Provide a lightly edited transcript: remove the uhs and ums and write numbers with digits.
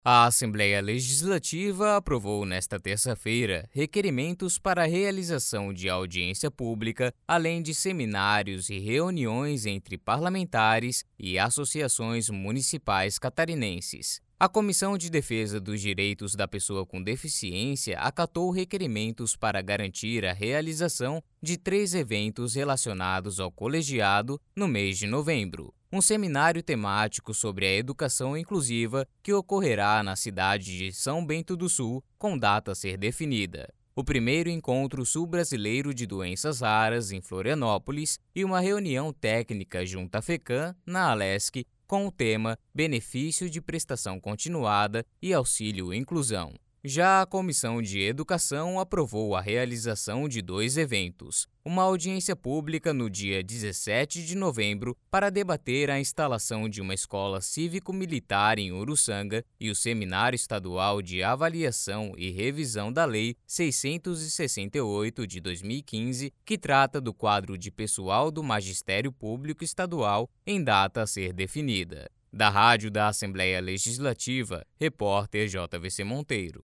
A Assembleia Legislativa aprovou nesta terça-feira requerimentos para a realização de audiência pública, além de seminários e reuniões entre parlamentares e associações municipais catarinenses. A Comissão de Defesa dos Direitos da Pessoa com Deficiência acatou requerimentos para garantir a realização de 3 eventos relacionados ao colegiado no mês de novembro. Um seminário temático sobre a educação inclusiva que ocorrerá na cidade de São Bento do Sul, com data a ser definida. O primeiro encontro sul-brasileiro de doenças raras em Florianópolis e uma reunião técnica junto à FECAM, na Alesc, com o tema Benefício de Prestação Continuada e Auxílio Inclusão. Já a Comissão de Educação aprovou a realização de 2 eventos. Uma audiência pública no dia 17 de novembro para debater a instalação de uma escola cívico-militar em Uruçanga e o Seminário Estadual de Avaliação e Revisão da Lei 668 de 2015, que trata do quadro de pessoal do Magistério Público Estadual em data a ser definida. Da Rádio da Assembleia Legislativa, repórter JVC Monteiro.